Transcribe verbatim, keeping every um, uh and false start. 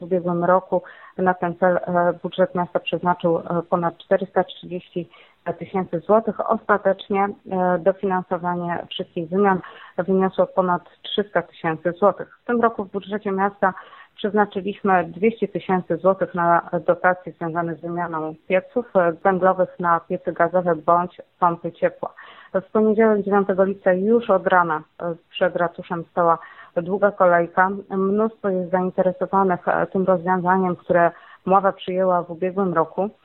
W ubiegłym roku na ten cel budżet miasta przeznaczył ponad czterysta trzydzieści tysięcy złotych. Ostatecznie dofinansowanie wszystkich wymian wyniosło ponad trzysta tysięcy złotych. W tym roku w budżecie miasta przeznaczyliśmy dwieście tysięcy złotych na dotacje związane z wymianą pieców węglowych na piecy gazowe bądź pompy ciepła. W poniedziałek dziewiątego lipca już od rana przed ratuszem stała długa kolejka. Mnóstwo jest zainteresowanych tym rozwiązaniem, które Mława przyjęła w ubiegłym roku.